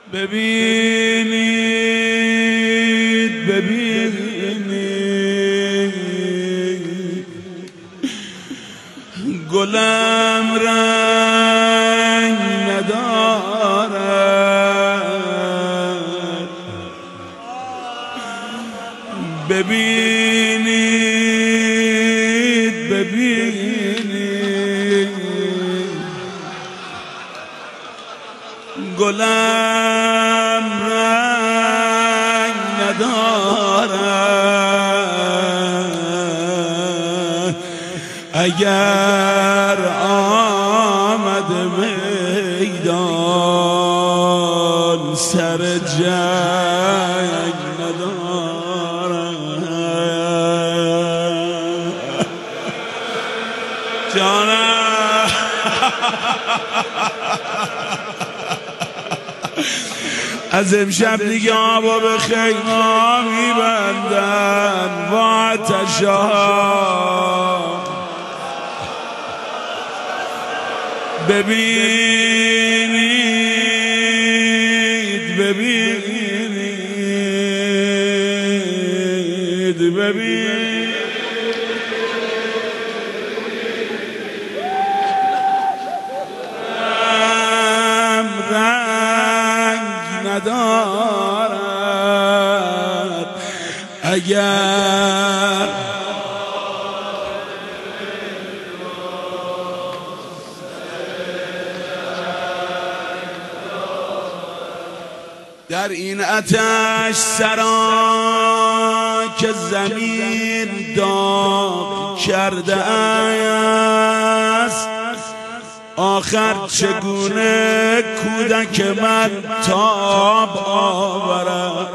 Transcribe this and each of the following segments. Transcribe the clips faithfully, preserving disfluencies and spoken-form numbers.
ببینید ببینید گلم رنگ ندارد، ببینید ببینید گلم رنگ ندارد. اگر آمد میدان سر جنگ ندارد. جانم از امشب دیگه آبا به خیمه میبندن و آتش‌ها. ببینید ببینید ببینید ندارد. اگر در این آتش سرا که زمین داغ کرده است، آخر چگونه کودک من تاب آورد؟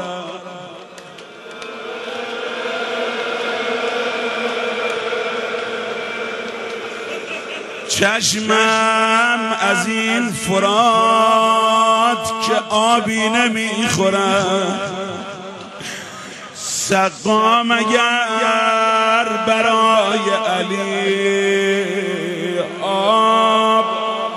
چشمم از این فرات که آبی نمیخورد، سقام اگر برای علی آب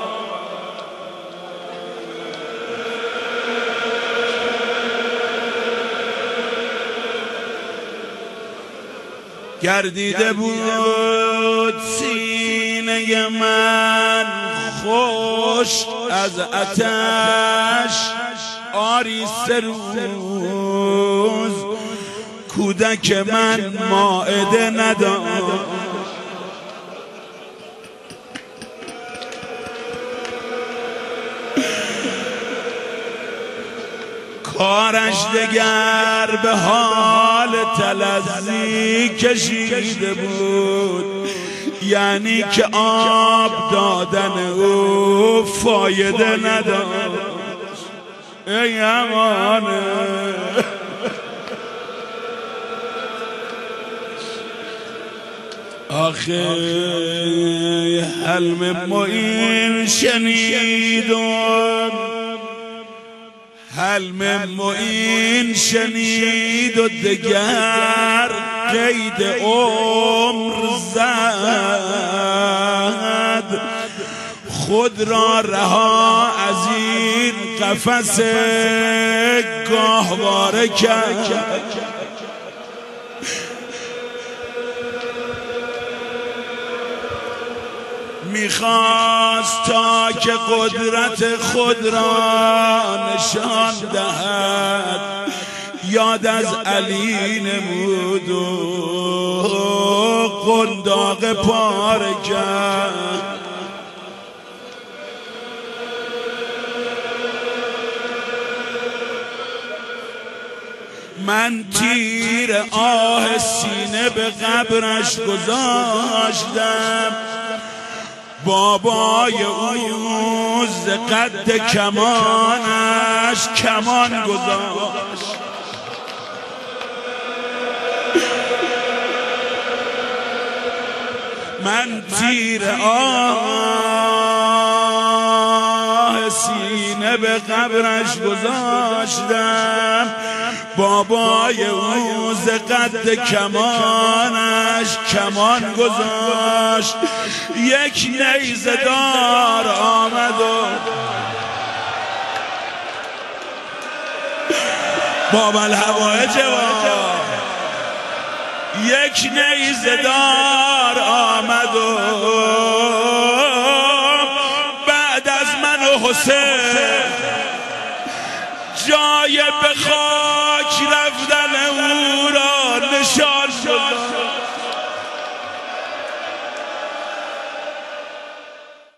گردیده بود سینه من خوش از آتش، آری سه روز کودک من مائده نداشت. کارش دگر به حال تلذی کشیده بود، یعنی که آب دادن او فایده نداشت. ای امانه آخه حلم معین شنیدم، حلم معین شنید و دگر قید عمر زد، خود را رها از این قفس گاهواره کرد. میخواست تا که قدرت خود را نشان دهد، یاد از علی نمود و قنداق پاره کرد. من تیر آه سینه به قبرش گذاشتم، بابای او ز قد کمانش کمان گذاشت. من تیر آه سینه به قبرش گذاشتم، بابای او ز قد کمانش کمان گذاشت. یک نیزه دار آمد و باب الهوای جواب یک نیزه دار آمد و بعد از من و حسین جای بخواه